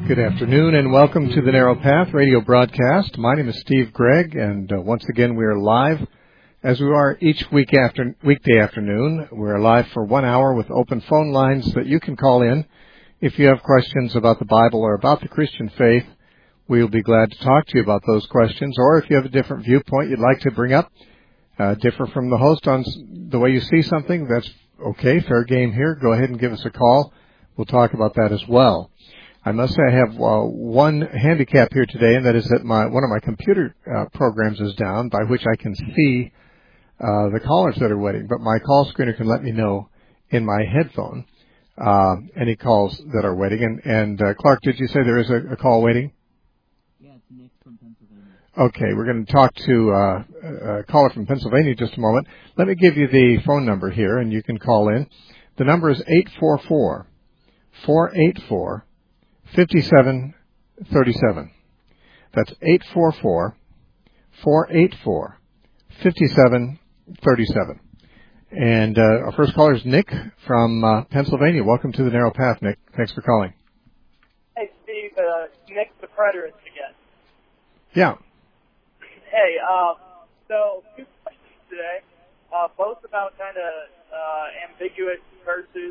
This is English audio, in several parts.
Good afternoon and welcome to the Narrow Path radio broadcast. My name is Steve Gregg, and once again we are live as we are each weekday afternoon. We're live for 1 hour with open phone lines that you can call in if you have questions about the Bible or about the Christian faith. We'll be glad to talk to you about those questions, or if you have a different viewpoint you'd like to bring up, differ from the host on the way you see something, that's okay, fair game here. Go ahead and give us a call. We'll talk about that as well. I must say I have one handicap here today, and that is that one of my computer programs is down, by which I can see the callers that are waiting. But my call screener can let me know in my headphone any calls that are waiting. And Clark, did you say there is a call waiting? Yeah, it's Nick from Pennsylvania. Okay, we're going to talk to a caller from Pennsylvania in just a moment. Let me give you the phone number here, and you can call in. The number is 844-484-5737. That's 844-484-5737. And our first caller is Nick from Pennsylvania. Welcome to the Narrow Path, Nick. Thanks for calling. Hey, Steve. Nick the Preterist again. Yeah. Hey, so two questions today, both about kind of ambiguous verses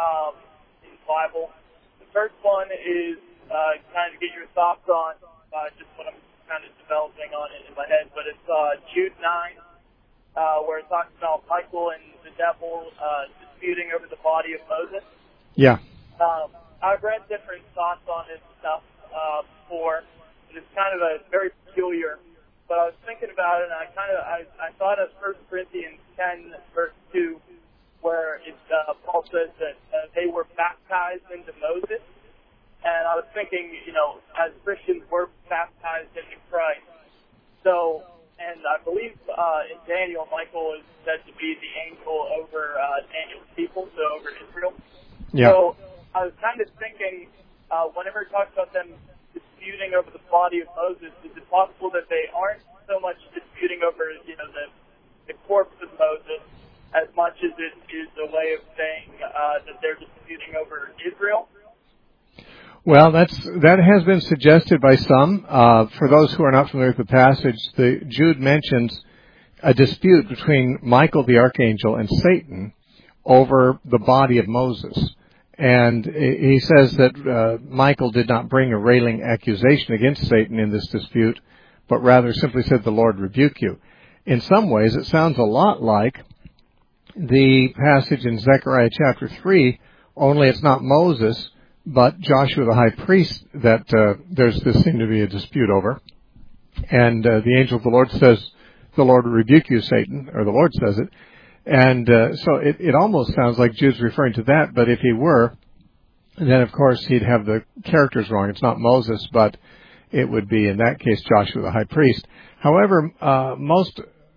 in the Bible. The first one is kind of get your thoughts on just what I'm kind of developing on it in my head, but it's Jude 9, where it talks about Michael and the devil disputing over the body of Moses. Yeah. I've read different thoughts on this stuff before, but it's kind of a very peculiar. But I was thinking about it, and I thought of 1 Corinthians 10, verse 2, where Paul says that they were baptized into Moses. And I was thinking, as Christians, we're baptized into Christ. So, and I believe in Daniel, Michael is said to be the angel over Daniel's people, so over Israel. Yeah. So I was kind of thinking, whenever it talks about them disputing over the body of Moses, is it possible that they aren't so much disputing over, the corpse of Moses as much as it is a way of saying that they're disputing over Israel? Well, that has been suggested by some. For those who are not familiar with the passage, Jude mentions a dispute between Michael the archangel and Satan over the body of Moses. And he says that Michael did not bring a railing accusation against Satan in this dispute, but rather simply said, "The Lord rebuke you." In some ways, it sounds a lot like the passage in Zechariah chapter 3, only it's not Moses, but Joshua the high priest that this seemed to be a dispute over. And the angel of the Lord says, "The Lord will rebuke you, Satan," or the Lord says it. And so it almost sounds like Jude's referring to that, but if he were, then of course he'd have the characters wrong. It's not Moses, but it would be, in that case, Joshua the high priest. However, most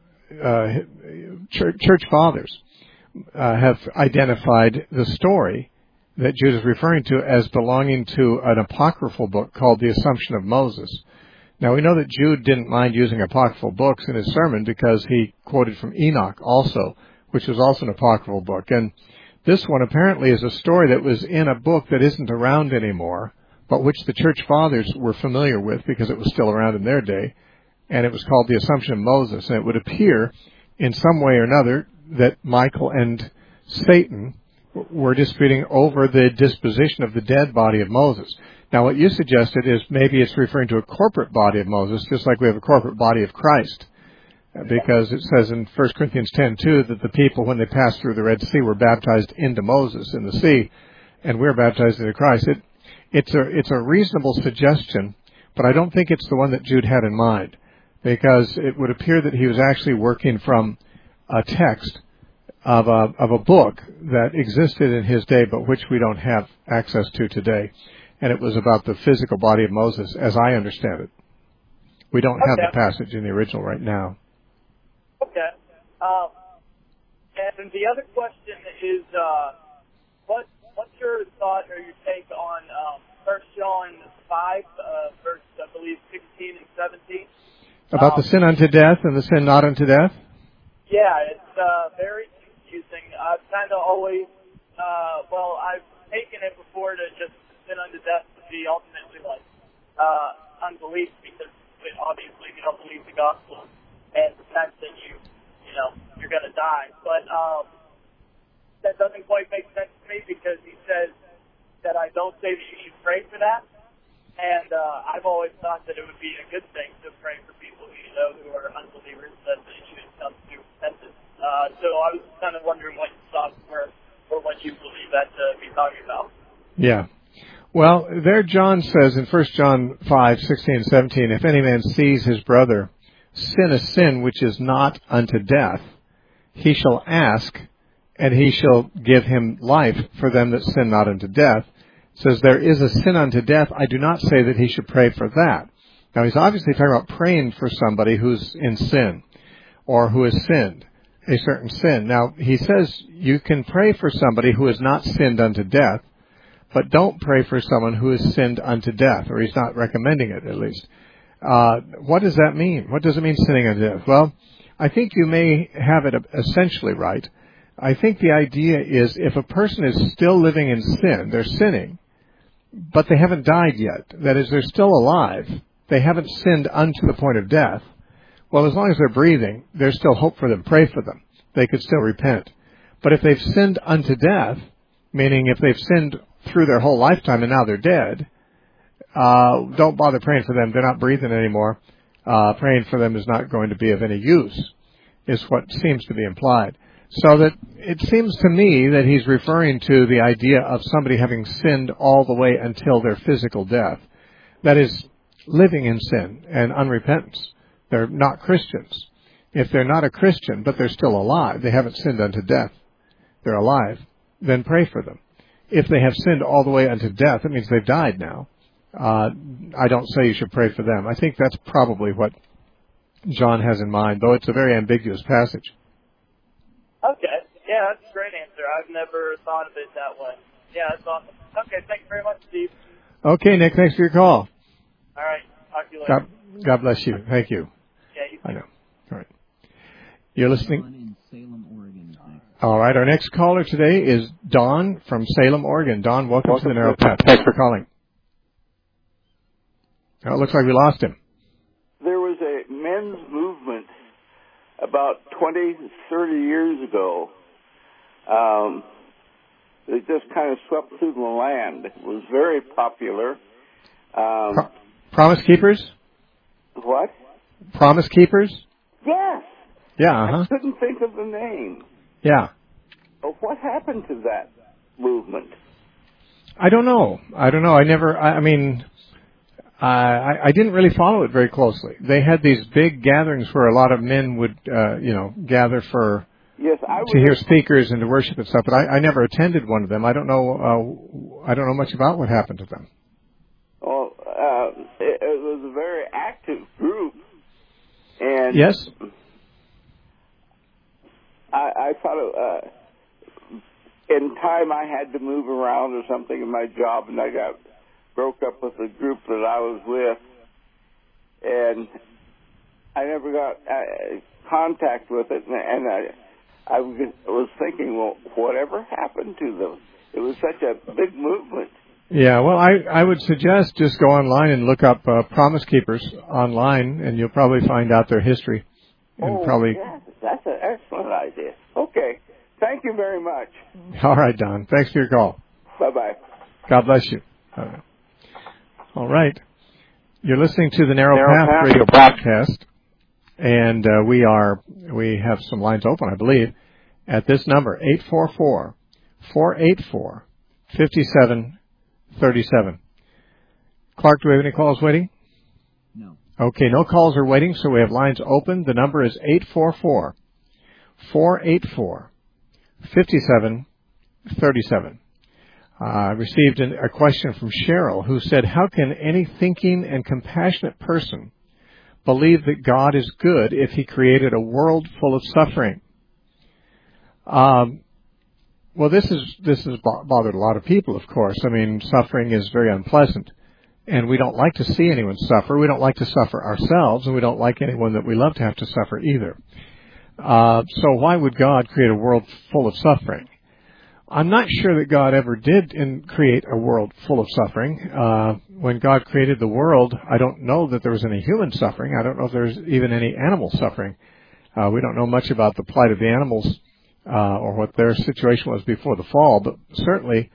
church fathers have identified the story that Jude is referring to as belonging to an apocryphal book called The Assumption of Moses. Now, we know that Jude didn't mind using apocryphal books in his sermon because he quoted from Enoch also, which was also an apocryphal book. And this one apparently is a story that was in a book that isn't around anymore, but which the church fathers were familiar with because it was still around in their day. And it was called The Assumption of Moses. And it would appear in some way or another that Michael and Satan were disputing over the disposition of the dead body of Moses. Now, what you suggested is maybe it's referring to a corporate body of Moses, just like we have a corporate body of Christ, because it says in 1 Corinthians 10:2 that the people, when they passed through the Red Sea, were baptized into Moses in the sea, and we're baptized into Christ. It's a reasonable suggestion, but I don't think it's the one that Jude had in mind, because it would appear that he was actually working from a text of a book that existed in his day, but which we don't have access to today. And it was about the physical body of Moses, as I understand it. We don't have the passage in the original right now. Okay. And the other question is, what's your thought or your take on 1 John 5, verse, I believe, 16 and 17? About the sin unto death and the sin not unto death? Yeah, it's very confusing. I've kind of always, I've taken it before to just sin unto death to be ultimately like unbelief, because obviously you don't believe the gospel and pretend that you're going to die. But that doesn't quite make sense to me, because he says that I don't say that you should pray for that. And I've always thought that it would be a good thing to pray for people who are unbelievers, that they should come to repentance. So I was kind of wondering what your thoughts were, or what you believe that to be talking about. Yeah. Well, there John says in 1 John 5:16-17, if any man sees his brother sin a sin which is not unto death, he shall ask, and he shall give him life for them that sin not unto death. It says there is a sin unto death. I do not say that he should pray for that. Now, he's obviously talking about praying for somebody who's in sin, or who has sinned a certain sin. Now, he says you can pray for somebody who has not sinned unto death, but don't pray for someone who has sinned unto death, or he's not recommending it, at least. What does that mean? What does it mean, sinning unto death? Well, I think you may have it essentially right. I think the idea is if a person is still living in sin, they're sinning, but they haven't died yet. That is, they're still alive. They haven't sinned unto the point of death. Well, as long as they're breathing, there's still hope for them. Pray for them. They could still repent. But if they've sinned unto death, meaning if they've sinned through their whole lifetime and now they're dead, don't bother praying for them. They're not breathing anymore. Praying for them is not going to be of any use, is what seems to be implied. So that it seems to me that he's referring to the idea of somebody having sinned all the way until their physical death. That is, living in sin and unrepentance. They're not Christians. If they're not a Christian, but they're still alive, they haven't sinned unto death, they're alive, then pray for them. If they have sinned all the way unto death, it means they've died now. I don't say you should pray for them. I think that's probably what John has in mind, though it's a very ambiguous passage. Okay. Yeah, that's a great answer. I've never thought of it that way. Yeah, that's awesome. Okay, thank you very much, Steve. Okay, Nick, thanks for your call. All right. Talk to you later. God bless you. Thank you. Yeah, you too. I know. All right. You're listening. In Salem, Oregon is next. All right. Our next caller today is Don from Salem, Oregon. Don, welcome to the Narrow Path. Thanks for calling. Oh, it looks like we lost him. There was a men's movement about 20, 30 years ago. It just kind of swept through the land. It was very popular. Promise Keepers? What? Promise Keepers? Yes. Yeah, I couldn't think of the name. Yeah. Oh, what happened to that movement? I don't know. I didn't really follow it very closely. They had these big gatherings where a lot of men would, gather for to hear speakers and to worship and stuff. But I never attended one of them. I don't know. I don't know much about what happened to them. Well, it was a very active group, and yes, I thought in time I had to move around or something in my job, and I broke up with the group that I was with, and I never got contact with it, and I was thinking, well, whatever happened to them? It was such a big movement. Yeah, well, I would suggest just go online and look up Promise Keepers online, and you'll probably find out their history. And yes, that's an excellent idea. Okay, thank you very much. All right, Don. Thanks for your call. Bye-bye. God bless you. All right. You're listening to the Narrow Path Radio broadcast, and we have some lines open, I believe, at this number, 844-484-5737. Clark, do we have any calls waiting? No. Okay, no calls are waiting, so we have lines open. The number is 844-484-5737. I received a question from Cheryl, who said, how can any thinking and compassionate person believe that God is good if he created a world full of suffering? Well, this has bothered a lot of people, of course. I mean, suffering is very unpleasant, and we don't like to see anyone suffer. We don't like to suffer ourselves, and we don't like anyone that we love to have to suffer either. So why would God create a world full of suffering? I'm not sure that God ever did create a world full of suffering. When God created the world, I don't know that there was any human suffering. I don't know if there's even any animal suffering. We don't know much about the plight of the animals or what their situation was before the fall, but certainly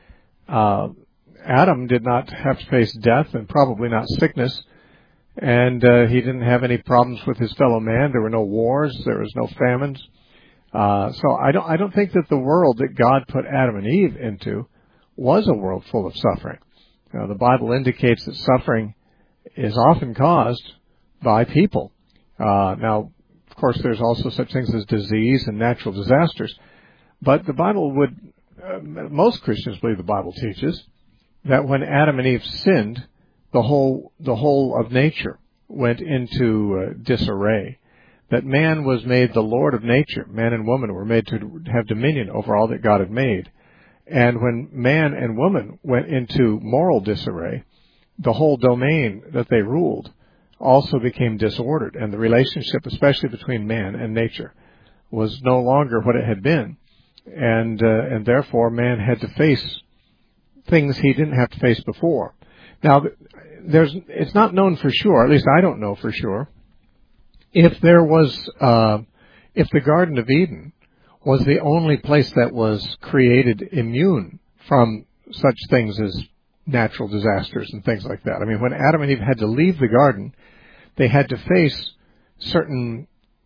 Adam did not have to face death and probably not sickness, and he didn't have any problems with his fellow man. There were no wars. There was no famines. So I don't think that the world that God put Adam and Eve into was a world full of suffering. The Bible indicates that suffering is often caused by people. Now, of course, there's also such things as disease and natural disasters. But the Bible most Christians believe the Bible teaches that when Adam and Eve sinned, the whole of nature went into disarray. That man was made the Lord of nature. Man and woman were made to have dominion over all that God had made. And when man and woman went into moral disarray, the whole domain that they ruled also became disordered. And the relationship, especially between man and nature, was no longer what it had been. And therefore man had to face things he didn't have to face before. Now, it's not known for sure, at least I don't know for sure, if the Garden of Eden was the only place that was created immune from such things as natural disasters and things like that. I mean, when Adam and Eve had to leave the garden, they had to face certain,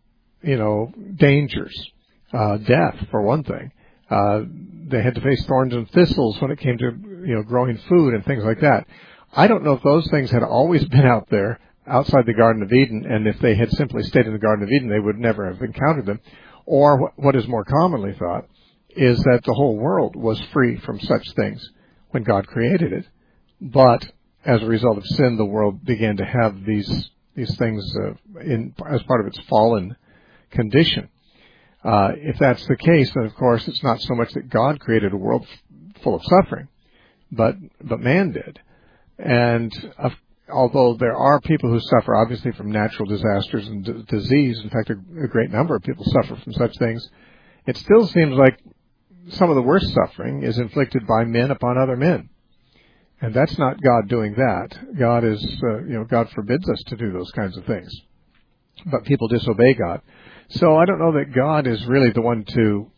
dangers, death for one thing. They had to face thorns and thistles when it came to, growing food and things like that. I don't know if those things had always been out there outside the Garden of Eden, and if they had simply stayed in the Garden of Eden, they would never have encountered them. Or what is more commonly thought is that the whole world was free from such things when God created it. But as a result of sin, the world began to have these things as part of its fallen condition. If that's the case, then of course it's not so much that God created a world full of suffering, but man did. And although there are people who suffer obviously from natural disasters and disease, in fact a great number of people suffer from such things, it still seems like some of the worst suffering is inflicted by men upon other men. And that's not God doing that. God is, God forbids us to do those kinds of things. But people disobey God. So I don't know that God is really the one to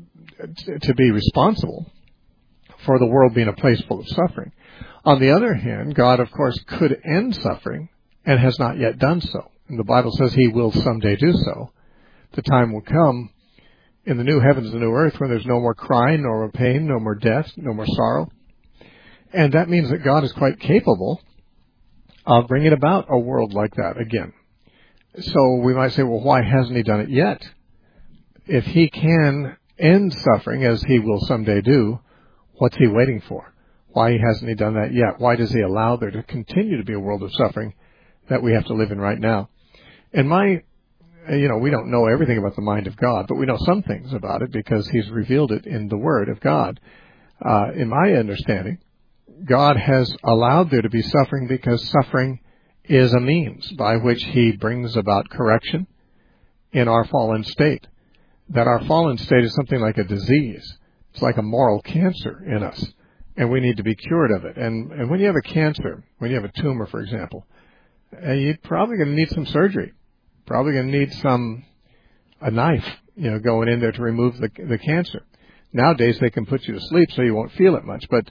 be responsible for the world being a place full of suffering. On the other hand, God, of course, could end suffering and has not yet done so. And the Bible says he will someday do so. The time will come in the new heavens and new earth when there's no more crying, no more pain, no more death, no more sorrow. And that means that God is quite capable of bringing about a world like that again. So we might say, well, why hasn't he done it yet? If he can end suffering, as he will someday do, what's he waiting for? Why hasn't he done that yet? Why does he allow there to continue to be a world of suffering that we have to live in right now? And we don't know everything about the mind of God, but we know some things about it because he's revealed it in the Word of God. In my understanding, God has allowed there to be suffering because suffering is a means by which he brings about correction in our fallen state. That our fallen state is something like a disease. It's like a moral cancer in us, and we need to be cured of it. And when you have a cancer, when you have a tumor, for example, you're probably going to need some surgery. Probably going to need a knife, going in there to remove the cancer. Nowadays they can put you to sleep so you won't feel it much, but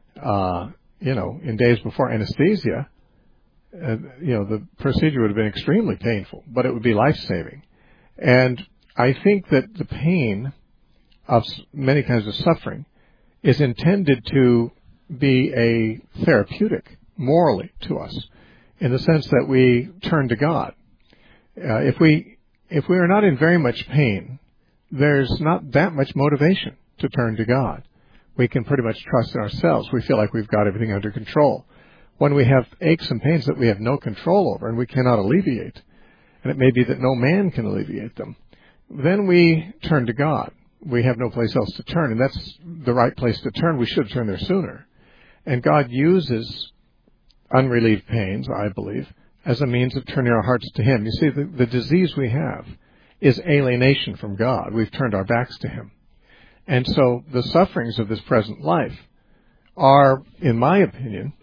in days before anesthesia, the procedure would have been extremely painful, but it would be life-saving. And I think that the pain of many kinds of suffering is intended to be a therapeutic morally to us, in the sense that we turn to God. If we are not in very much pain, there's not that much motivation to turn to God. We can pretty much trust in ourselves. We feel like we've got everything under control. When we have aches and pains that we have no control over and we cannot alleviate, and it may be that no man can alleviate them, then we turn to God. We have no place else to turn, and that's the right place to turn. We should turn there sooner. And God uses unrelieved pains, I believe, as a means of turning our hearts to him. You see, the disease we have is alienation from God. We've turned our backs to him. And so the sufferings of this present life are, in my opinion,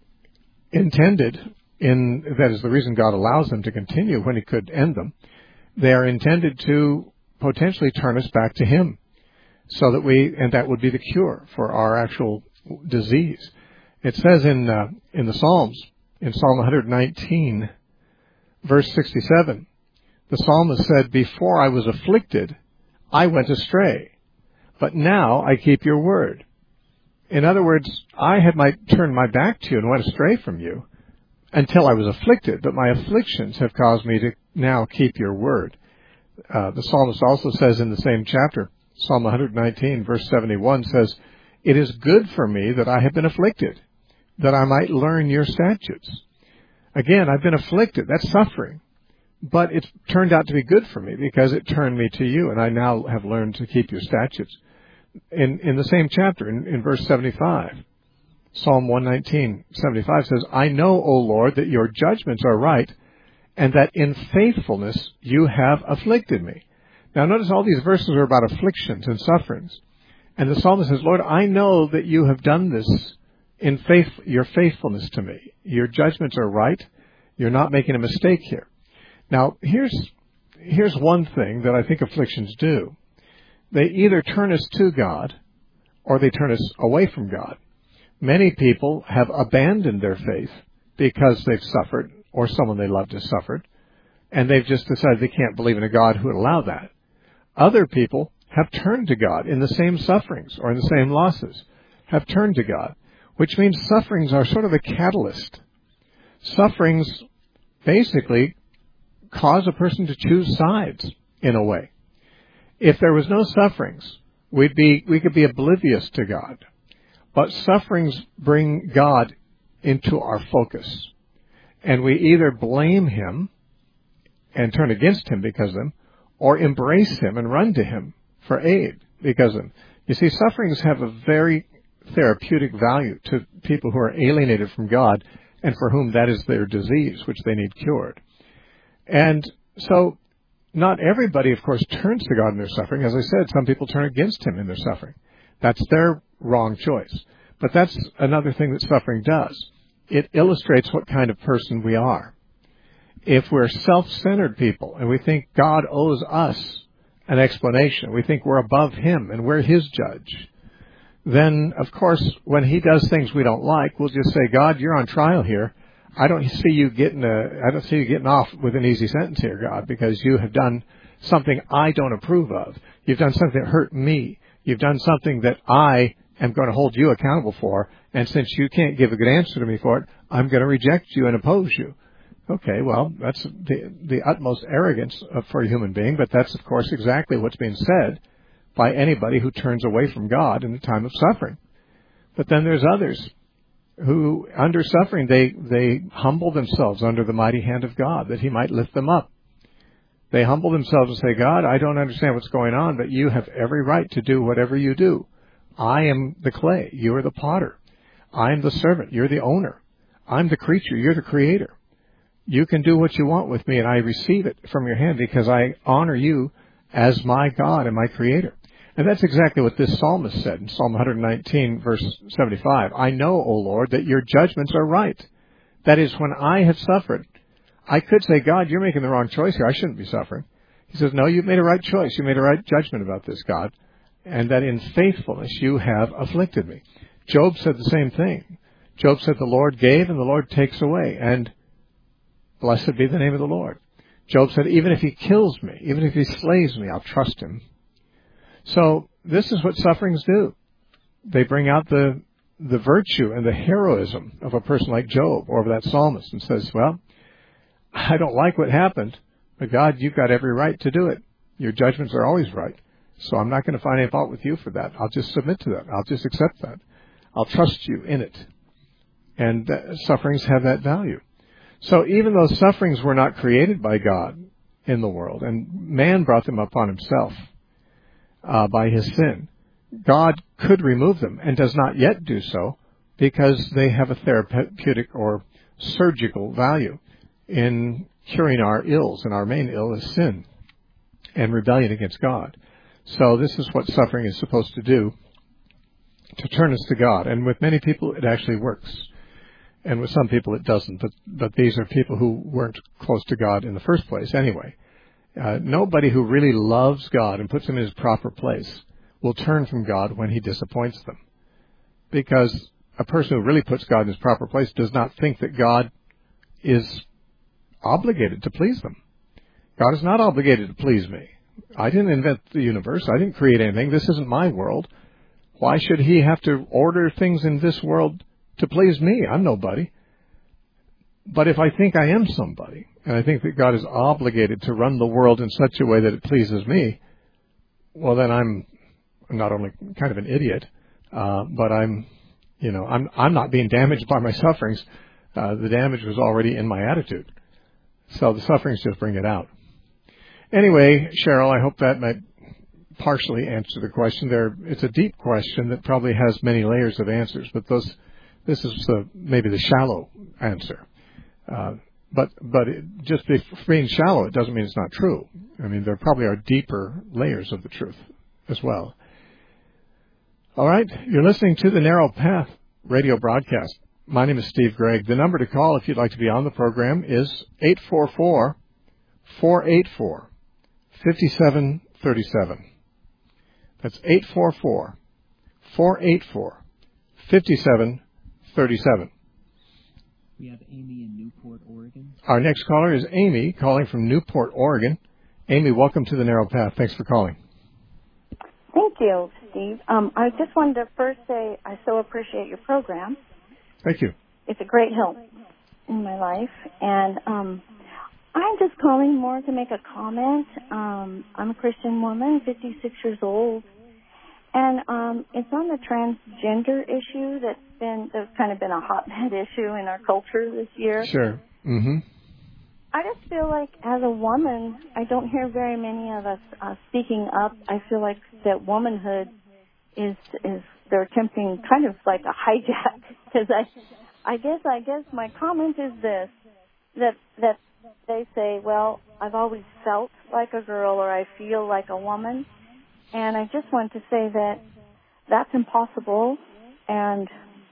intended that is the reason God allows them to continue when He could end them. They are intended to potentially turn us back to Him, so that and that would be the cure for our actual disease. It says in the Psalms, in Psalm 119, verse 67, the psalmist said, "Before I was afflicted, I went astray, but now I keep your word." In other words, I had turned my back to you and went astray from you until I was afflicted, but my afflictions have caused me to now keep your word. The psalmist also says in the same chapter, Psalm 119, verse 71 says, "It is good for me that I have been afflicted, that I might learn your statutes." Again, I've been afflicted. That's suffering. But it's turned out to be good for me because it turned me to you, and I now have learned to keep your statutes. In the same chapter, in verse 75, Psalm 119, 75 says, "I know, O Lord, that your judgments are right, and that in faithfulness you have afflicted me." Now notice all these verses are about afflictions and sufferings. And the psalmist says, "Lord, I know that you have done this in your faithfulness to me. Your judgments are right. You're not making a mistake here." Now, here's one thing that I think afflictions do. They either turn us to God or they turn us away from God. Many people have abandoned their faith because they've suffered or someone they loved has suffered, and they've just decided they can't believe in a God who would allow that. Other people have turned to God in the same sufferings or in the same losses, have turned to God, which means sufferings are sort of a catalyst. Sufferings basically cause a person to choose sides in a way. If there was no sufferings, we could be oblivious to God. But sufferings bring God into our focus. And we either blame Him and turn against Him because of them, or embrace Him and run to Him for aid because of them. You see, sufferings have a very therapeutic value to people who are alienated from God and for whom that is their disease, which they need cured. And so not everybody, of course, turns to God in their suffering. As I said, some people turn against Him in their suffering. That's their wrong choice. But that's another thing that suffering does. It illustrates what kind of person we are. If we're self-centered people and we think God owes us an explanation, we think we're above Him and we're His judge, then, of course, when He does things we don't like, we'll just say, "God, you're on trial here. I don't see you getting off with an easy sentence here, God, because you have done something I don't approve of. You've done something that hurt me. You've done something that I am going to hold you accountable for, and since you can't give a good answer to me for it, I'm going to reject you and oppose you." Okay, well, that's the utmost arrogance for a human being, but that's, of course, exactly what's being said by anybody who turns away from God in a time of suffering. But then there's others who, under suffering, they humble themselves under the mighty hand of God, that He might lift them up. They humble themselves and say, "God, I don't understand what's going on, but you have every right to do whatever you do. I am the clay. You are the potter. I am the servant. You're the owner. I'm the creature. You're the creator. You can do what you want with me, and I receive it from your hand because I honor you as my God and my creator." And that's exactly what this psalmist said in Psalm 119, verse 75. "I know, O Lord, that your judgments are right." That is, when I have suffered, I could say, "God, you're making the wrong choice here. I shouldn't be suffering." He says, "No, you've made a right choice. You made a right judgment about this, God, and that in faithfulness you have afflicted me." Job said the same thing. Job said, "The Lord gave and the Lord takes away, and blessed be the name of the Lord." Job said, "Even if He kills me, even if He slays me, I'll trust Him." So this is what sufferings do. They bring out the virtue and the heroism of a person like Job or of that psalmist, and says, "Well, I don't like what happened, but God, you've got every right to do it. Your judgments are always right. So I'm not going to find any fault with you for that. I'll just submit to that. I'll just accept that. I'll trust you in it." And sufferings have that value. So even though sufferings were not created by God in the world, and man brought them upon himself by his sin, God could remove them and does not yet do so because they have a therapeutic or surgical value in curing our ills, and our main ill is sin and rebellion against God. So this is what suffering is supposed to do, to turn us to God. And with many people, it actually works. And with some people, it doesn't. But these are people who weren't close to God in the first place anyway. Nobody who really loves God and puts him in his proper place will turn from God when he disappoints them. Because a person who really puts God in his proper place does not think that God is obligated to please them. God is not obligated to please me. I didn't invent the universe. I didn't create anything. This isn't my world. Why should he have to order things in this world to please me? I'm nobody. But if I think I am somebody, and I think that God is obligated to run the world in such a way that it pleases me, well, then I'm not only kind of an idiot, but I'm not being damaged by my sufferings. The damage was already in my attitude. So the sufferings just bring it out. Anyway, Cheryl, I hope that might partially answer the question. It's a deep question that probably has many layers of answers, but this is maybe the shallow answer. But just being shallow, it doesn't mean it's not true. I mean, there probably are deeper layers of the truth as well. All right, you're listening to the Narrow Path radio broadcast. My name is Steve Gregg. The number to call if you'd like to be on the program is 844-484-5737. That's 844-484-5737. We have Amy in Newport, Oregon. Our next caller is Amy, calling from Newport, Oregon. Amy, welcome to the Narrow Path. Thanks for calling. Thank you, Steve. I just wanted to first say I so appreciate your program. Thank you. It's a great help in my life. And I'm just calling more to make a comment. I'm a Christian woman, 56 years old. And it's on the transgender issue that's kind of been a hotbed issue in our culture this year. Sure. Mm-hmm. I just feel like as a woman, I don't hear very many of us speaking up. I feel like that womanhood is they're attempting kind of like a hijack, because I guess my comment is this, that they say, well, I've always felt like a girl, or I feel like a woman, and I just want to say that that's impossible. And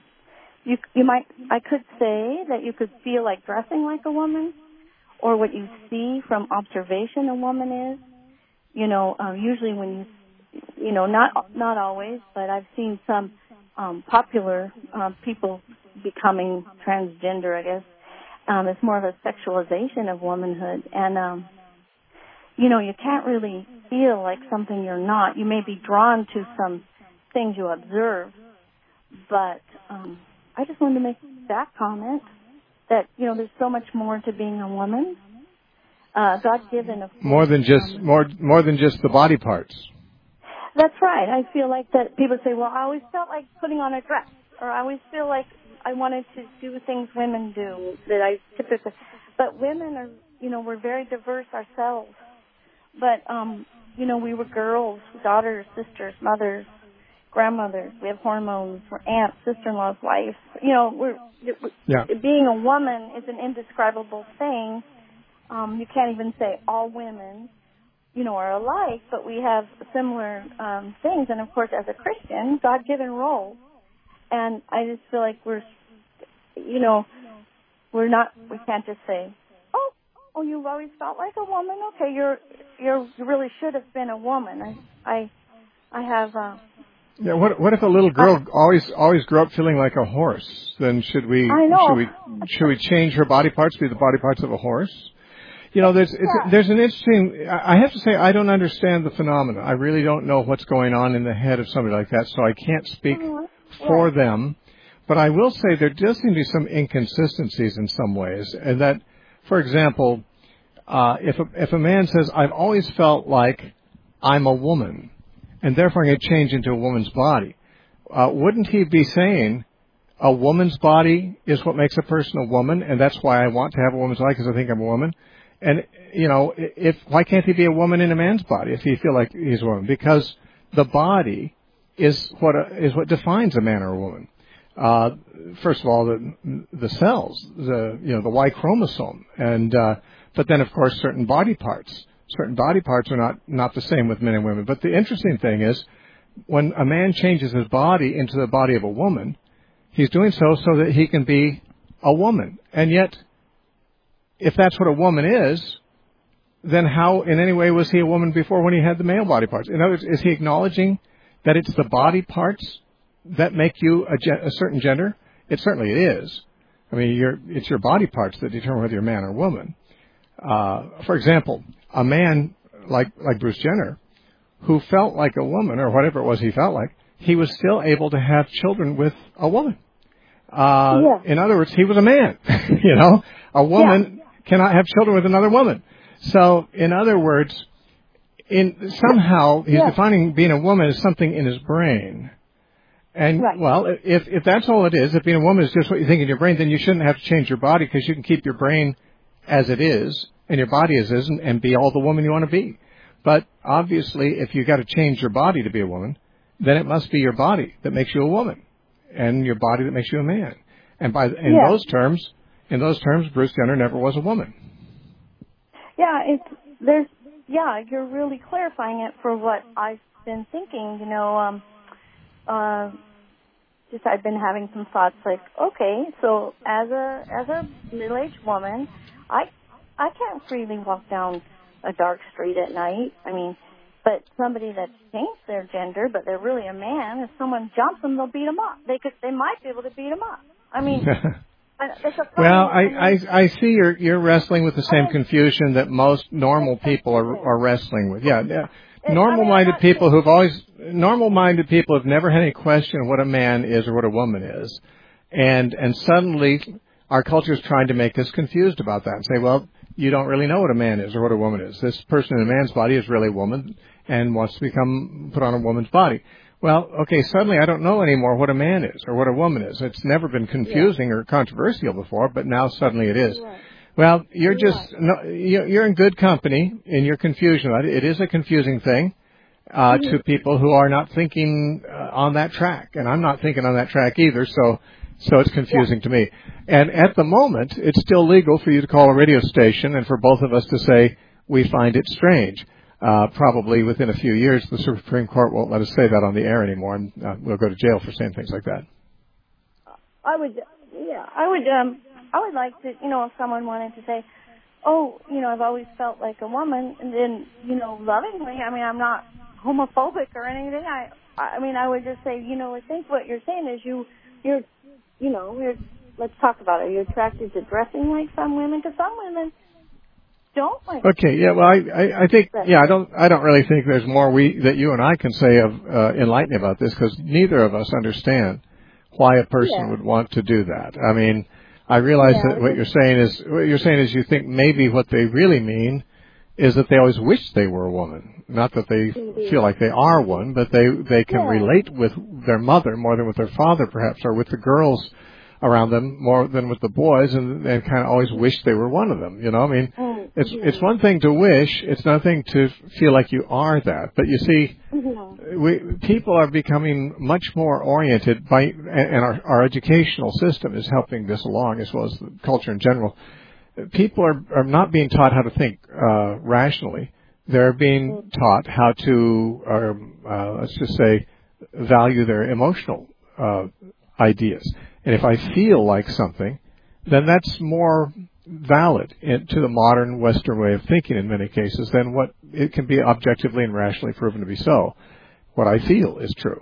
I could say that you could feel like dressing like a woman, or what you see from observation a woman is. Usually when not always, but I've seen some popular people becoming transgender, I guess. It's more of a sexualization of womanhood. And, you can't really feel like something you're not. You may be drawn to some things you observe, but I just wanted to make that comment that, there's so much more to being a woman. God-given, of course. More than just the body parts. That's right. I feel like that people say, well, I always felt like putting on a dress, or I always feel like I wanted to do things women do that I typically. But women are, we're very diverse ourselves. But, we were girls, daughters, sisters, mothers, grandmothers. We have hormones. We're aunts, sister-in-laws, wives. Being a woman is an indescribable thing. You can't even say all women, are alike, but we have similar things. And, of course, as a Christian, God-given roles. And I just feel like we can't just say, oh, you've always felt like a woman? Okay, you really should have been a woman. I have... Yeah, what if a little girl always grew up feeling like a horse? Then should we change her body parts to be the body parts of a horse? There's an interesting. I have to say I don't understand the phenomenon. I really don't know what's going on in the head of somebody like that, so I can't speak for them. But I will say there does seem to be some inconsistencies in some ways, and that, for example, if a man says, "I've always felt like I'm a woman, and therefore I'm going to change into a woman's body," wouldn't he be saying a woman's body is what makes a person a woman, and that's why I want to have a woman's body because I think I'm a woman? And, why can't he be a woman in a man's body if he feel like he's a woman? Because the body is what defines a man or a woman. First of all, the cells, the Y chromosome, and but then of course certain body parts certain body parts are not the same with men and women. But the interesting thing is, when a man changes his body into the body of a woman, he's doing so that he can be a woman. And yet, if that's what a woman is, then how in any way was he a woman before when he had the male body parts? In other words, is he acknowledging that it's the body parts that make you a certain gender? It certainly is. I mean, it's your body parts that determine whether you're a man or woman. For example, a man like Bruce Jenner, who felt like a woman, or whatever it was he felt like, he was still able to have children with a woman. In other words, he was a man. You know, a woman cannot have children with another woman. So, in other words, somehow he's defining being a woman as something in his brain. And, well, if that's all it is, if being a woman is just what you think in your brain, then you shouldn't have to change your body, because you can keep your brain as it is and your body as it is and be all the woman you want to be. But obviously, if you've got to change your body to be a woman, then it must be your body that makes you a woman and your body that makes you a man. And in those terms, Bruce Jenner never was a woman. Yeah, you're really clarifying it for what I've been thinking. You know, just I've been having some thoughts like, okay, so as a middle-aged woman, I can't freely walk down a dark street at night. I mean, but somebody that's changed their gender, but they're really a man, if someone jumps them, they'll beat them up. They might be able to beat them up. I mean, well, I see you're wrestling with the same confusion that most normal people are wrestling with. Normal-minded people have never had any question of what a man is or what a woman is, and suddenly our culture is trying to make us confused about that and say, well, you don't really know what a man is or what a woman is. This person in a man's body is really a woman and wants to put on a woman's body. Well, okay, suddenly I don't know anymore what a man is or what a woman is. It's never been confusing or controversial before, but now suddenly it is. Right. Well, you're in good company in your confusion. It is a confusing thing to people who are not thinking on that track, and I'm not thinking on that track either, so it's confusing to me. And at the moment, it's still legal for you to call a radio station and for both of us to say we find it strange. Probably within a few years, the Supreme Court won't let us say that on the air anymore, and we'll go to jail for saying things like that. I would like to, if someone wanted to say, oh, I've always felt like a woman, and then, lovingly, I mean, I'm not homophobic or anything. I would just say, I think what you're saying is you're let's talk about it. Are you attracted to dressing like some women? Because some women don't like. Okay, yeah. Well, I think, I don't really think there's more that you and I can say of enlightening about this, because neither of us understand why a person would want to do that. I mean, I realize that what you're saying is you think maybe what they really mean is that they always wish they were a woman. Not that they feel like they are one, but they can relate with their mother more than with their father, perhaps, or with the girls around them more than with the boys, and they kind of always wish they were one of them. I mean, it's one thing to wish; it's another thing to feel like you are that. But you see, people are becoming much more oriented and our educational system is helping this along, as well as the culture in general. People are not being taught how to think rationally. They're being taught how to, let's just say, value their emotional ideas. And if I feel like something, then that's more valid to the modern Western way of thinking in many cases than what it can be objectively and rationally proven to be so. What I feel is true.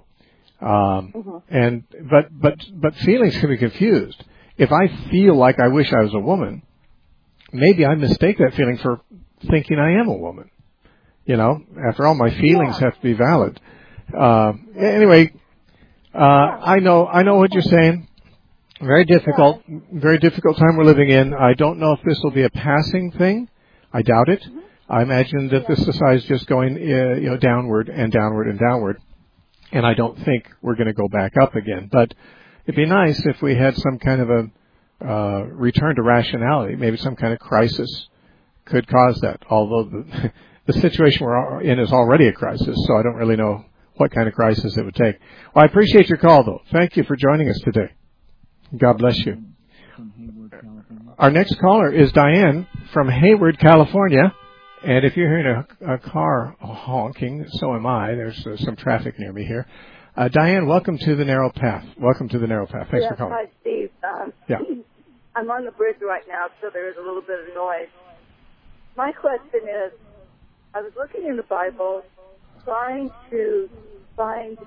But feelings can be confused. If I feel like I wish I was a woman, maybe I mistake that feeling for thinking I am a woman. After all, my feelings have to be valid. Anyway, I know what you're saying. Very difficult time we're living in. I don't know if this will be a passing thing. I doubt it. I imagine that this society is just going, downward and downward and downward. And I don't think we're going to go back up again. But it'd be nice if we had some kind of a return to rationality. Maybe some kind of crisis could cause that. Although the situation we're in is already a crisis, so I don't really know what kind of crisis it would take. Well, I appreciate your call, though. Thank you for joining us today. God bless you. From Hayward, California. Our next caller is Diane from Hayward, California. And if you're hearing a car honking, so am I. There's some traffic near me here. Diane, welcome to the Narrow Path. Welcome to the Narrow Path. Thanks for calling. Hi, Steve. Yeah. I'm on the bridge right now, so there is a little bit of noise. My question is, I was looking in the Bible, trying to find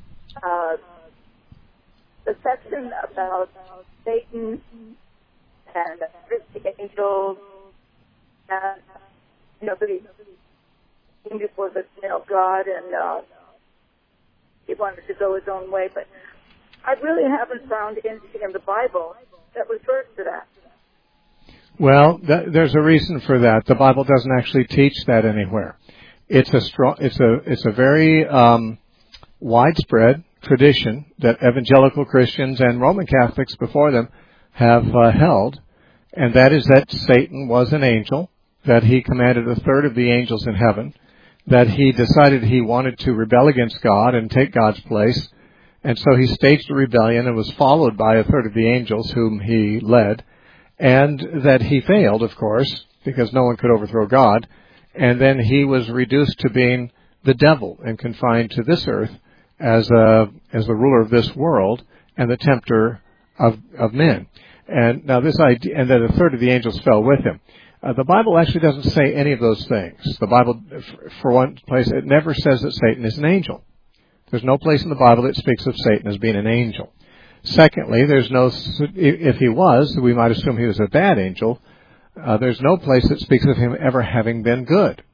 the section about Satan and the angels, and that he came before the God, and he wanted to go his own way. But I really haven't found anything in the Bible that refers to that. Well, there's a reason for that. The Bible doesn't actually teach that anywhere. It's a very widespread tradition that evangelical Christians and Roman Catholics before them have held, and that is that Satan was an angel, that he commanded a third of the angels in heaven, that he decided he wanted to rebel against God and take God's place, and so he staged a rebellion and was followed by a third of the angels whom he led, and that he failed, of course, because no one could overthrow God, and then he was reduced to being the devil and confined to this earth as the ruler of this world and the tempter of men. And now this idea, and that a third of the angels fell with him. The Bible actually doesn't say any of those things. The Bible, for one place, it never says that Satan is an angel. There's no place in the Bible that speaks of Satan as being an angel. Secondly, if he was, we might assume he was a bad angel. There's no place that speaks of him ever having been good.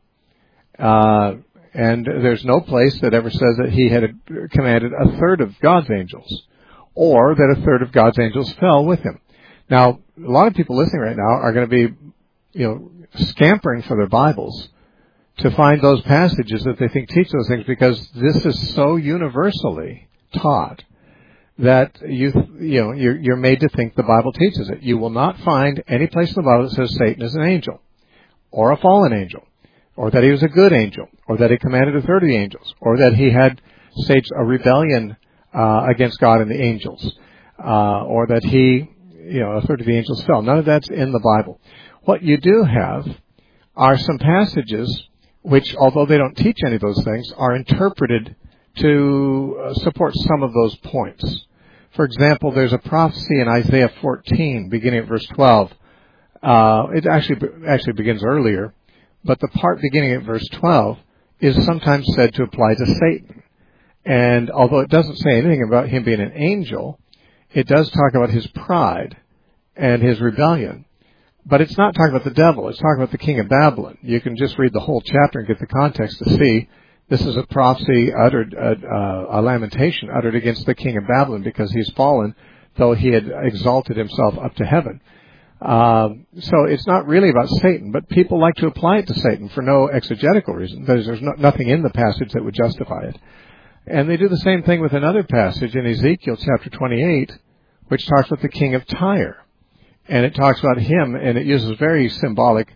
And there's no place that ever says that he had commanded a third of God's angels, or that a third of God's angels fell with him. Now, a lot of people listening right now are going to be, scampering for their Bibles to find those passages that they think teach those things, because this is so universally taught that you're made to think the Bible teaches it. You will not find any place in the Bible that says Satan is an angel, or a fallen angel, or that he was a good angel, or that he commanded a third of the angels, or that he had staged a rebellion against God and the angels, or that a third of the angels fell. None of that's in the Bible. What you do have are some passages which, although they don't teach any of those things, are interpreted to support some of those points. For example, there's a prophecy in Isaiah 14, beginning at verse 12. It actually begins earlier, but the part beginning at verse 12 is sometimes said to apply to Satan. And although it doesn't say anything about him being an angel, it does talk about his pride and his rebellion. But it's not talking about the devil. It's talking about the king of Babylon. You can just read the whole chapter and get the context to see this is a prophecy uttered, a lamentation uttered against the king of Babylon because he's fallen, though he had exalted himself up to heaven. So it's not really about Satan, but people like to apply it to Satan for no exegetical reason. There's nothing in the passage that would justify it. And they do the same thing with another passage in Ezekiel chapter 28, which talks about the king of Tyre. And it talks about him, and it uses very symbolic,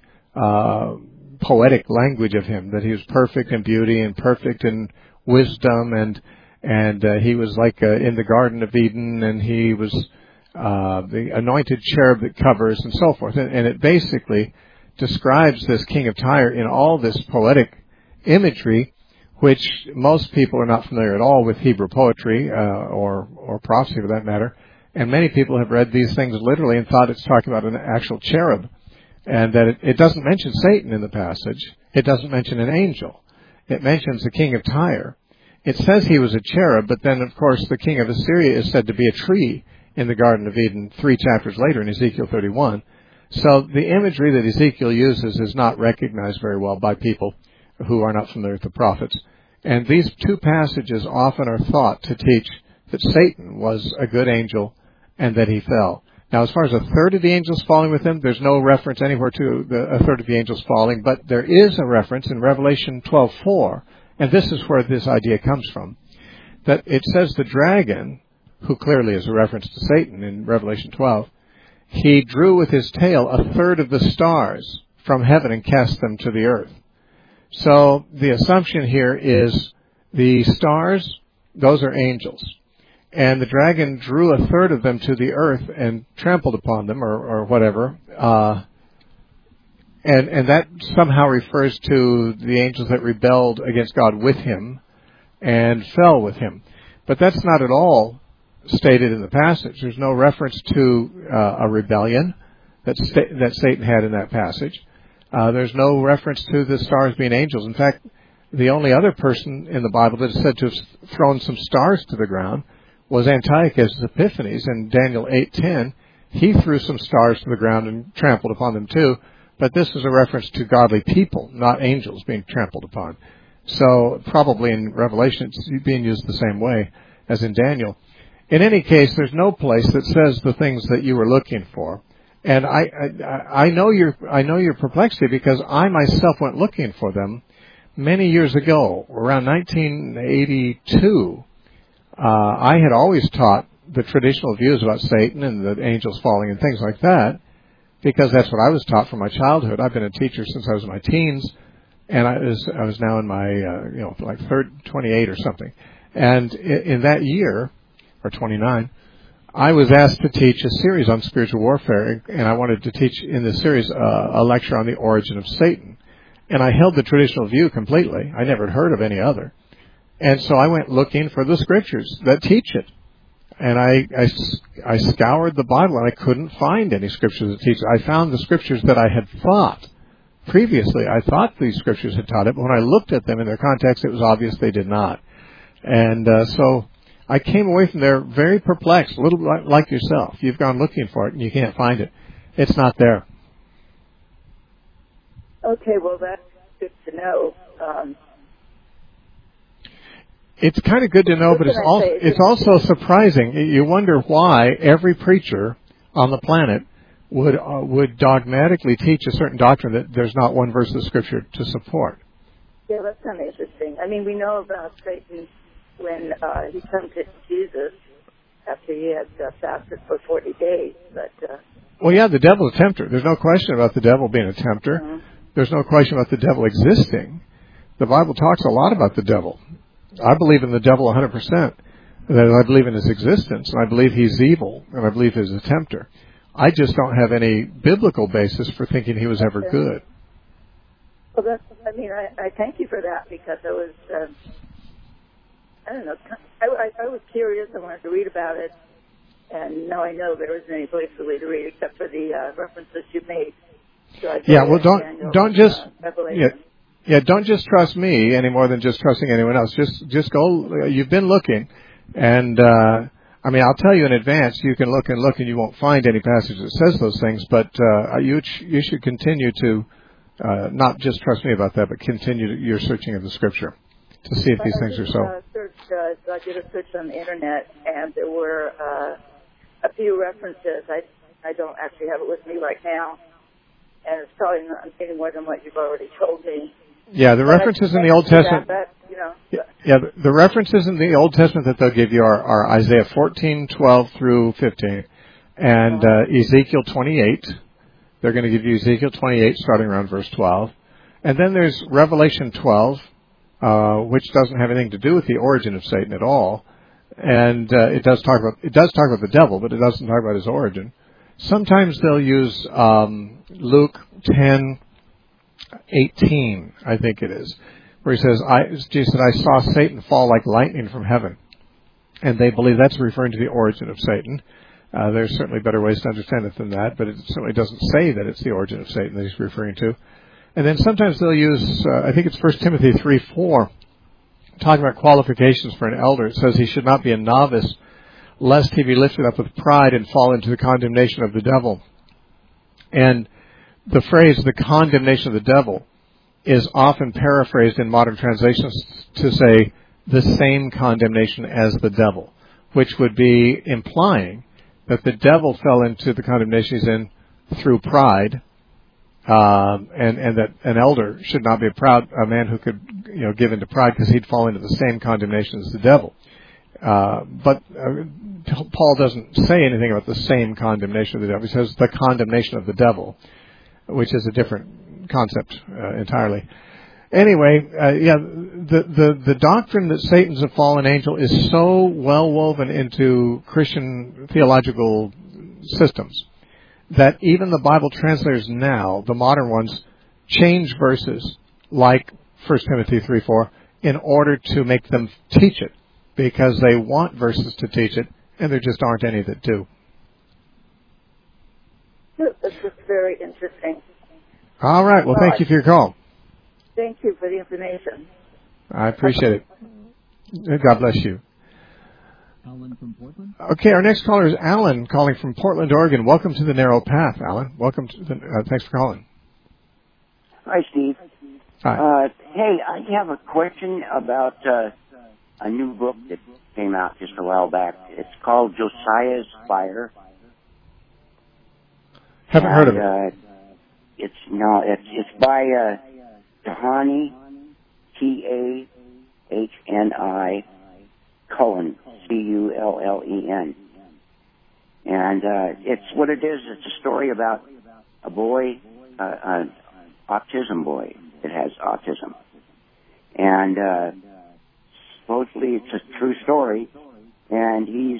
poetic language of him, that he was perfect in beauty and perfect in wisdom, and he was like in the Garden of Eden, and he was the anointed cherub that covers, and so forth. And it basically describes this king of Tyre in all this poetic imagery, which most people are not familiar at all with Hebrew poetry, or prophecy for that matter. And many people have read these things literally and thought it's talking about an actual cherub. And that it doesn't mention Satan in the passage. It doesn't mention an angel. It mentions the king of Tyre. It says he was a cherub, but then, of course, the king of Assyria is said to be a tree in the Garden of Eden 3 chapters later in Ezekiel 31. So the imagery that Ezekiel uses is not recognized very well by people who are not familiar with the prophets. And these two passages often are thought to teach that Satan was a good angel and that he fell. Now, as far as a third of the angels falling with him, there's no reference anywhere to a third of the angels falling, but there is a reference in Revelation 12:4, and this is where this idea comes from, that it says the dragon, who clearly is a reference to Satan in Revelation 12, he drew with his tail a third of the stars from heaven and cast them to the earth. So the assumption here is the stars, those are angels. And the dragon drew a third of them to the earth and trampled upon them, or whatever. And that somehow refers to the angels that rebelled against God with him and fell with him. But that's not at all stated in the passage. There's no reference to a rebellion that Satan had in that passage. There's no reference to the stars being angels. In fact, the only other person in the Bible that is said to have thrown some stars to the ground was Antiochus Epiphanes in Daniel 8:10. He threw some stars to the ground and trampled upon them too. But this is a reference to godly people, not angels being trampled upon. So probably in Revelation it's being used the same way as in Daniel. In any case, there's no place that says the things that you were looking for. And I know your perplexity because I myself went looking for them many years ago, around 1982. I had always taught the traditional views about Satan and the angels falling and things like that, because that's what I was taught from my childhood. I've been a teacher since I was in my teens, and I was now in my 28 or something. And in that year, or 29, I was asked to teach a series on spiritual warfare, and I wanted to teach in this series a lecture on the origin of Satan. And I held the traditional view completely. I never heard of any other. And so I went looking for the scriptures that teach it. And I scoured the Bible, and I couldn't find any scriptures that teach it. I found the scriptures that I had thought previously. I thought these scriptures had taught it, but when I looked at them in their context, it was obvious they did not. And so I came away from there very perplexed, a little like yourself. You've gone looking for it, and you can't find it. It's not there. Okay, well, that's good to know. It's kind of good to know, but it's also surprising. You wonder why every preacher on the planet would dogmatically teach a certain doctrine that there's not one verse of Scripture to support. Yeah, that's kind of interesting. I mean, we know about Satan when he tempted Jesus after he had fasted for 40 days. But well, yeah, the devil's a tempter. There's no question about the devil being a tempter. Mm-hmm. There's no question about the devil existing. The Bible talks a lot about the devil. I believe in the devil 100%. That I believe in his existence, and I believe he's evil, and I believe he's a tempter. I just don't have any biblical basis for thinking he was ever good. Well, I thank you for that, because I was, I don't know, I was curious. I wanted to read about it, and now I know there isn't any place for me to read except for the references you made. So yeah, well, don't just don't just trust me any more than just trusting anyone else. Just go. You've been looking, and I'll tell you in advance. You can look and look, and you won't find any passage that says those things. But you should continue to not just trust me about that, but continue your searching of the Scripture to see if these things are so. I did a search on the internet, and there were a few references. I don't actually have it with me right now, and it's probably not any more than what you've already told me. Yeah, the references in the Old Testament. The references in the Old Testament that they'll give you are Isaiah 14:12 through 15, and Ezekiel 28. They're going to give you Ezekiel 28, starting around verse 12, and then there's Revelation 12, which doesn't have anything to do with the origin of Satan at all, and it does talk about the devil, but it doesn't talk about his origin. Sometimes they'll use Luke 10:18, I think it is, where he says, Jesus said, I saw Satan fall like lightning from heaven. And they believe that's referring to the origin of Satan. There's certainly better ways to understand it than that, but it certainly doesn't say that it's the origin of Satan that he's referring to. And then sometimes they'll use, I think it's 1 Timothy 3:4, talking about qualifications for an elder. It says he should not be a novice, lest he be lifted up with pride and fall into the condemnation of the devil. And the phrase, the condemnation of the devil, is often paraphrased in modern translations to say the same condemnation as the devil, which would be implying that the devil fell into the condemnation he's in through pride, and that an elder should not be a man who could give into pride, because he'd fall into the same condemnation as the devil. But Paul doesn't say anything about the same condemnation of the devil. He says the condemnation of the devil, which is a different concept entirely. Anyway, the doctrine that Satan's a fallen angel is so well woven into Christian theological systems that even the Bible translators now, the modern ones, change verses like 1 Timothy 3:4 in order to make them teach it, because they want verses to teach it, and there just aren't any that do. This is very interesting. All right. Well, thank you for your call. Thank you for the information. I appreciate it. God bless you. Alan from Portland. Okay, our next caller is Alan, calling from Portland, Oregon. Welcome to the Narrow Path, Alan. Welcome to thanks for calling. Hi, Steve. Hi. Hey, I have a question about a new book that came out just a while back. It's called Josiah's Fire. Haven't heard of it. It's by Tahani, Tahni Cullen, Cullen, and it's what it is. It's a story about a boy, an autism boy that has autism, and supposedly it's a true story. And he's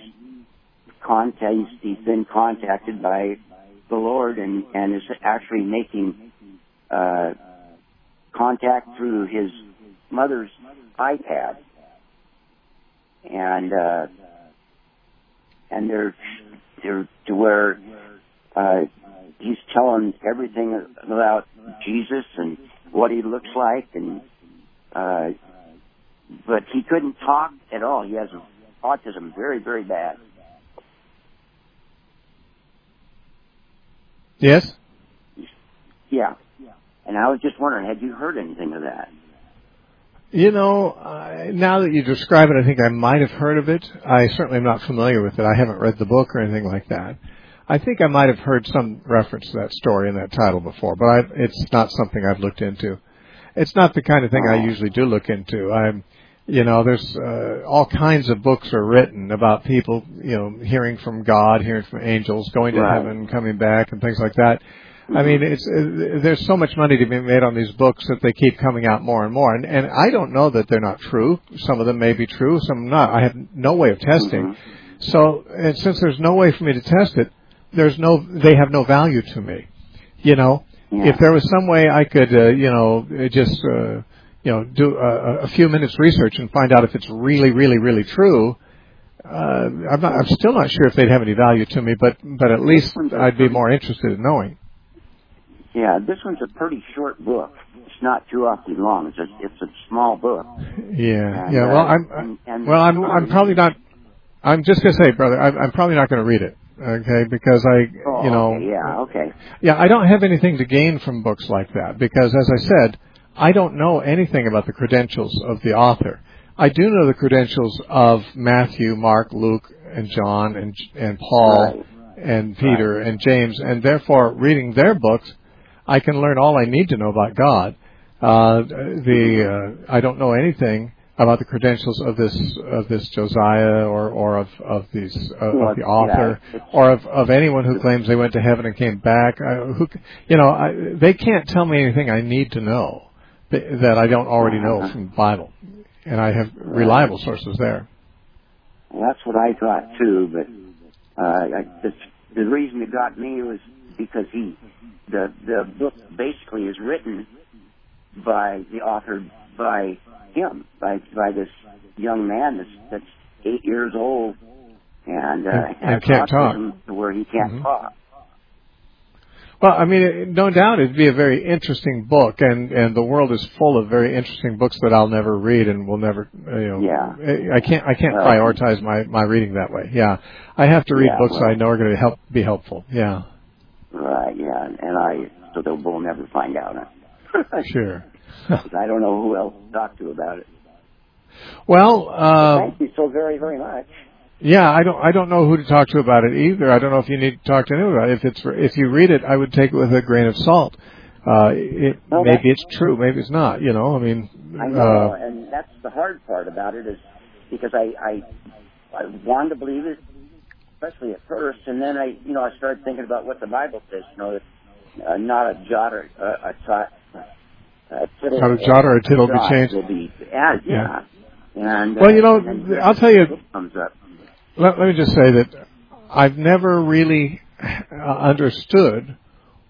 been contacted by the Lord and is actually making contact through his mother's iPad, and they're to where he's telling everything about Jesus and what he looks like, and but he couldn't talk at all. He has autism very, very bad. Yes? Yeah. And I was just wondering, had you heard anything of that? You know, now that you describe it, I think I might have heard of it. I certainly am not familiar with it. I haven't read the book or anything like that. I think I might have heard some reference to that story in that title before, but it's not something I've looked into. It's not the kind of thing I usually do look into. There's all kinds of books are written about people, hearing from God, hearing from angels, going to heaven, coming back, and things like that. I mean, there's so much money to be made on these books that they keep coming out more and more. And I don't know that they're not true. Some of them may be true, some not. I have no way of testing. So, and since there's no way for me to test it, they have no value to me. If there was some way I could, do a few minutes research and find out if it's really, really, really true, I'm still not sure if they'd have any value to me, but at least I'd be more interested in knowing. Yeah, this one's a pretty short book. It's not too awfully long. It's a small book. Yeah, and, yeah. Well, I'm probably not. I'm just gonna say, brother, I'm probably not going to read it. Okay, because yeah, I don't have anything to gain from books like that, because as I said, I don't know anything about the credentials of the author. I do know the credentials of Matthew, Mark, Luke, and John, and Paul, and Peter, and James, and therefore, reading their books, I can learn all I need to know about God. I don't know anything about the credentials of this Josiah or of the author or of anyone who claims they went to heaven and came back. They can't tell me anything I need to know that I don't already know from the Bible, and I have reliable sources there. Well, that's what I thought too, but the reason it got me was because the book basically is written by the author, by him, by this young man that's 8 years old and can't talk to where he can't talk. Well, I mean, no doubt it'd be a very interesting book, and the world is full of very interesting books that I'll never read and will never, I can't prioritize my reading that way. Yeah, I have to read books I know are going to be helpful. Yeah. Right. Yeah, so they'll never find out. Sure. I don't know who else to talk to about it. Well, thank you so very, very much. Yeah, I don't know who to talk to about it either. I don't know if you need to talk to anyone about it. If you read it, I would take it with a grain of salt. Maybe it's true, maybe it's not. I mean, I know, and that's the hard part about it, is because I wanted to believe it, especially at first, and then I started thinking about what the Bible says. That not a jot or a tittle. Not a jot or a tittle be changed. Will be added, yeah. And I'll tell you. Comes up. Let me just say that I've never really understood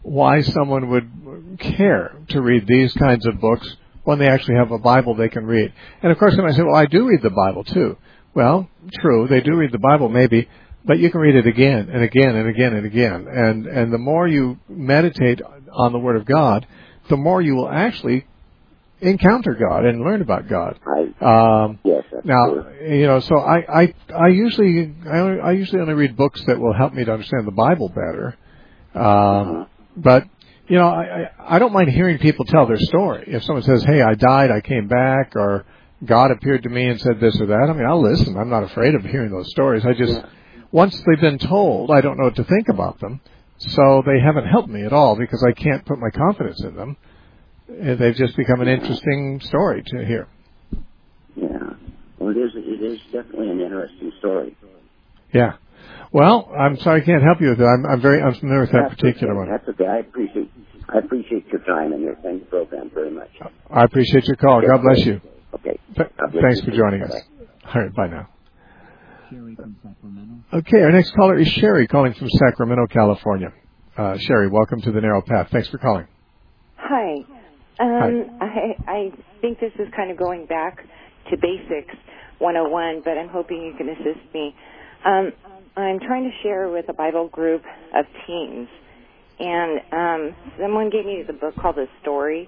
why someone would care to read these kinds of books when they actually have a Bible they can read. And of course, they might say, well, I do read the Bible too. Well, true, they do read the Bible maybe, but you can read it again and again and again and again. And the more you meditate on the Word of God, the more you will actually encounter God and learn about God. Yes, that's now, true. So I usually only read books that will help me to understand the Bible better. But I don't mind hearing people tell their story. If someone says, "Hey, I died, I came back," or "God appeared to me and said this or that," I mean, I'll listen. I'm not afraid of hearing those stories. I just once they've been told, I don't know what to think about them. So they haven't helped me at all because I can't put my confidence in them. They've just become an interesting story to hear. Yeah. Well, it is definitely an interesting story. Yeah. Well, I'm sorry I can't help you with it. I'm very unfamiliar with that particular one. That's okay. I appreciate your time and your program very much. I appreciate your call. God bless you. Okay. Thanks for joining us. All right. Bye now. Sherry from Sacramento. Okay. Our next caller is Sherry calling from Sacramento, California. Sherry, welcome to the Narrow Path. Thanks for calling. Hi. I think this is kind of going back to Basics 101, but I'm hoping you can assist me. I'm trying to share with a Bible group of teens, and someone gave me the book called The Story.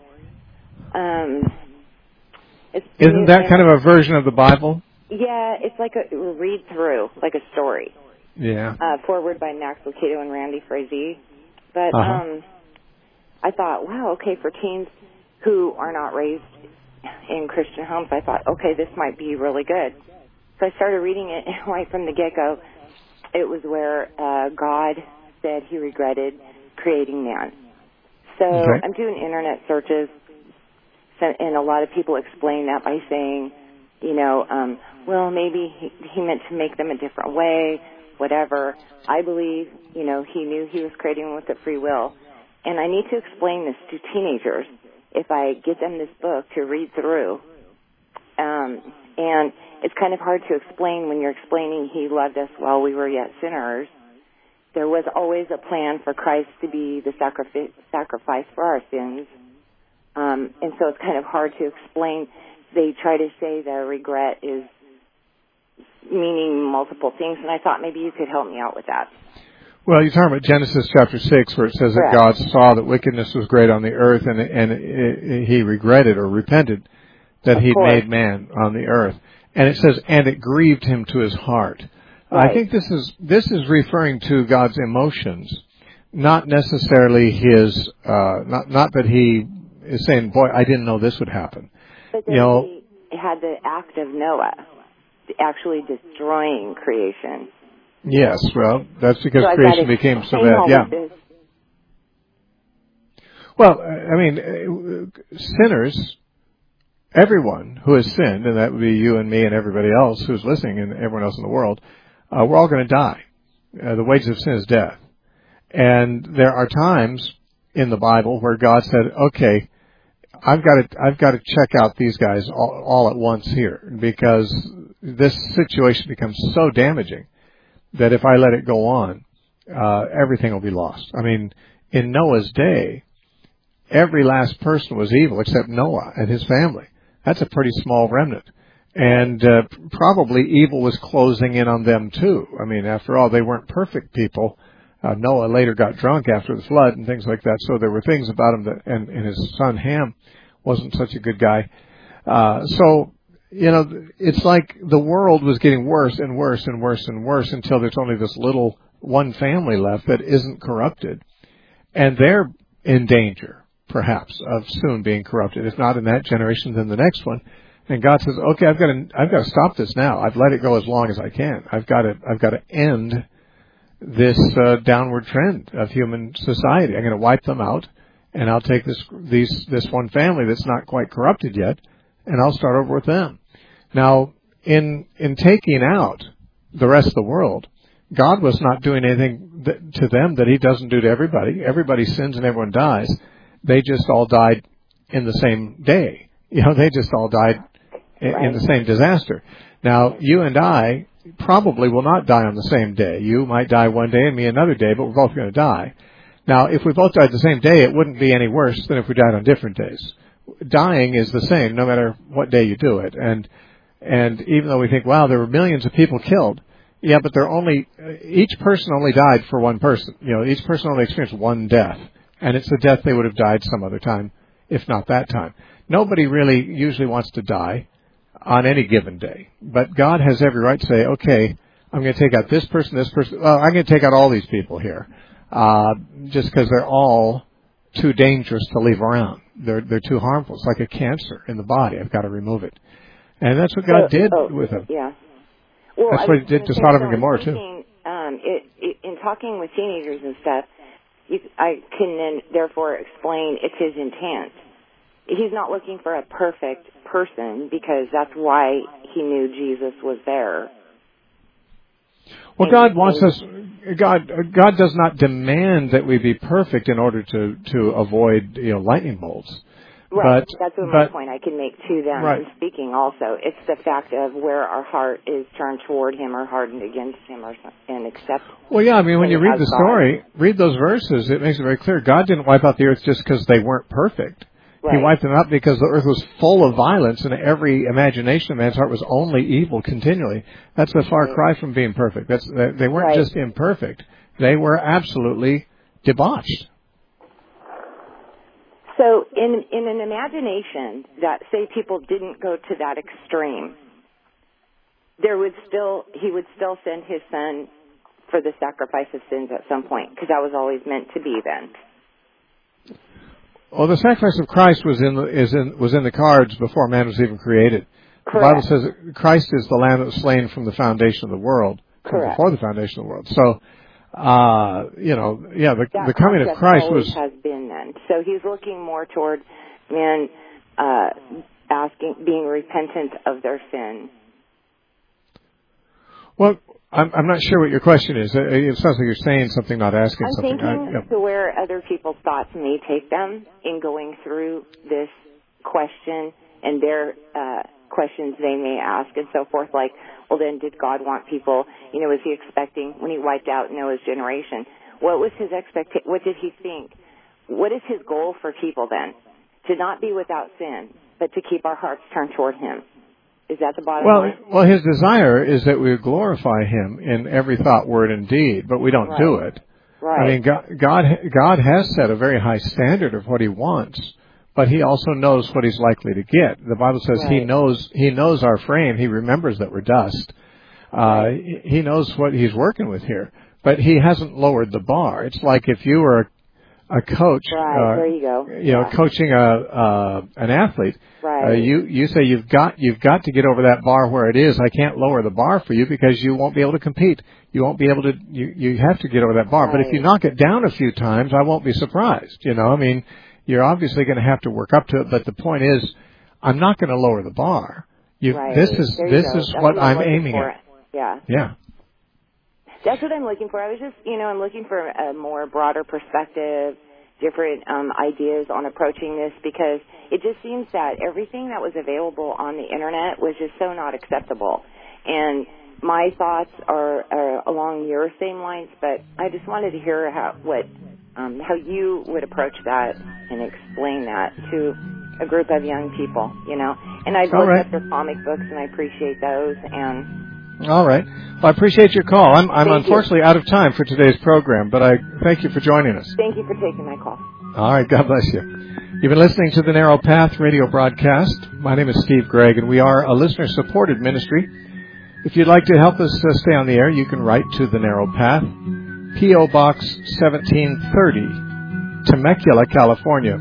Isn't that kind of a version of the Bible? Yeah, it's like a read-through, like a story. Yeah. Forward by Max Lucado and Randy Frazee. But I thought, wow, okay, for teens who are not raised in Christian homes, I thought, okay, this might be really good. So I started reading it right from the get-go. It was where God said he regretted creating man. So I'm doing internet searches, and a lot of people explain that by saying, well, maybe he meant to make them a different way, whatever. I believe, he knew he was creating them with a free will. And I need to explain this to teenagers if I get them this book to read through. And it's kind of hard to explain when you're explaining he loved us while we were yet sinners. There was always a plan for Christ to be the sacrifice for our sins. And so it's kind of hard to explain. They try to say the regret is meaning multiple things, and I thought maybe you could help me out with that. Well, you're talking about Genesis chapter 6, where it says that God saw that wickedness was great on the earth, and he regretted or repented that he'd made man on the earth. And it says, and it grieved him to his heart. Right. I think this is referring to God's emotions, not necessarily his, not that he is saying, boy, I didn't know this would happen. But then he had the act of Noah, actually destroying creation. Yes, well, that's because creation became so bad. Yeah. Well, I mean, sinners, everyone who has sinned, and that would be you and me and everybody else who's listening and everyone else in the world, we're all going to die. The wages of sin is death. And there are times in the Bible where God said, okay, I've got to check out these guys all at once here, because this situation becomes so damaging that if I let it go on, everything will be lost. I mean, in Noah's day, every last person was evil except Noah and his family. That's a pretty small remnant. And probably evil was closing in on them too. I mean, after all, they weren't perfect people. Noah later got drunk after the flood and things like that, so there were things about him that, and his son Ham wasn't such a good guy. So, it's like the world was getting worse and worse and worse and worse until there's only this little one family left that isn't corrupted. And they're in danger, perhaps, of soon being corrupted. If not in that generation, then the next one. And God says, okay, I've got to stop this now. I've let it go as long as I can. I've got to end this downward trend of human society. I'm going to wipe them out, and I'll take this one family that's not quite corrupted yet, and I'll start over with them. Now, in taking out the rest of the world, God was not doing anything to them that he doesn't do to everybody. Everybody sins and everyone dies. They just all died in the same day. They just all died in the same disaster. Now, you and I probably will not die on the same day. You might die one day and me another day, but we're both going to die. Now, if we both died the same day, it wouldn't be any worse than if we died on different days. Dying is the same, no matter what day you do it. And even though we think, wow, there were millions of people killed, yeah, but each person only died for one person. Each person only experienced one death. And it's a death they would have died some other time, if not that time. Nobody really usually wants to die on any given day. But God has every right to say, okay, I'm going to take out this person, well, I'm going to take out all these people here, just because they're all too dangerous to leave around. They're too harmful. It's like a cancer in the body. I've got to remove it. And that's what God did with them. Yeah. Well, that's what he did to Sodom and Gomorrah, too. In talking with teenagers and stuff, I can then therefore explain it's his intent. He's not looking for a perfect person because that's why he knew Jesus was there. Well, God wants us. God does not demand that we be perfect in order to avoid lightning bolts. Right. That's my point I can make to them right. in speaking also. It's the fact of where our heart is turned toward him or hardened against him and accept. Well, yeah, I mean, when you read the story, read those verses, it makes it very clear. God didn't wipe out the earth just because they weren't perfect. Right. He wiped them out because the earth was full of violence and every imagination of man's heart was only evil continually. That's a far cry from being perfect. They weren't just imperfect. They were absolutely debauched. So in an imagination that, say, people didn't go to that extreme, he would still send his son for the sacrifice of sins at some point, because that was always meant to be then. Well, the sacrifice of Christ was in the cards before man was even created. Correct. The Bible says that Christ is the Lamb that was slain from the foundation of the world, Correct. Before the foundation of the world. So, the coming of Christ has been then. So he's looking more toward man being repentant of their sin. Well, I'm not sure what your question is. It sounds like you're saying something, not asking something. I'm thinking to where other people's thoughts may take them in going through this question and their questions they may ask and so forth, like, well, then did God want people, was he expecting, when he wiped out Noah's generation, what was his expectation, what did he think? What is his goal for people then? To not be without sin, but to keep our hearts turned toward him. Is that the bottom line? Well, his desire is that we glorify him in every thought, word, and deed, but we don't do it. Right. I mean, God has set a very high standard of what he wants, but he also knows what he's likely to get. The Bible says he knows our frame. He remembers that we're dust. He knows what he's working with here, but he hasn't lowered the bar. It's like if you were a coach, there you go. Coaching an athlete. Right. You say you've got to get over that bar where it is. I can't lower the bar for you because you won't be able to compete. You won't be able to. You have to get over that bar. Right. But if you knock it down a few times, I won't be surprised. I mean, you're obviously going to have to work up to it. But the point is, I'm not going to lower the bar. This is what I'm aiming at. Yeah. That's what I'm looking for. I was just, I'm looking for a more broader perspective, different ideas on approaching this, because it just seems that everything that was available on the Internet was just so not acceptable. And my thoughts are along your same lines, but I just wanted to hear how you would approach that and explain that to a group of young people, And I've looked at their comic books, and I appreciate those, and... All right. Well, I appreciate your call. I'm unfortunately out of time for today's program, but I thank you for joining us. Thank you for taking my call. All right. God bless you. You've been listening to the Narrow Path radio broadcast. My name is Steve Gregg, and we are a listener-supported ministry. If you'd like to help us stay on the air, you can write to the Narrow Path, P.O. Box 1730, Temecula, California,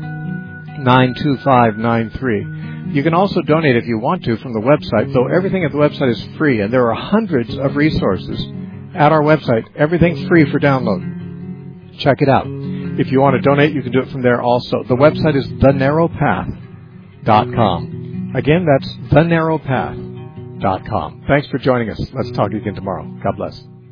92593. You can also donate if you want to from the website, though everything at the website is free, and there are hundreds of resources at our website. Everything's free for download. Check it out. If you want to donate, you can do it from there also. The website is thenarrowpath.com. Again, that's thenarrowpath.com. Thanks for joining us. Let's talk again tomorrow. God bless.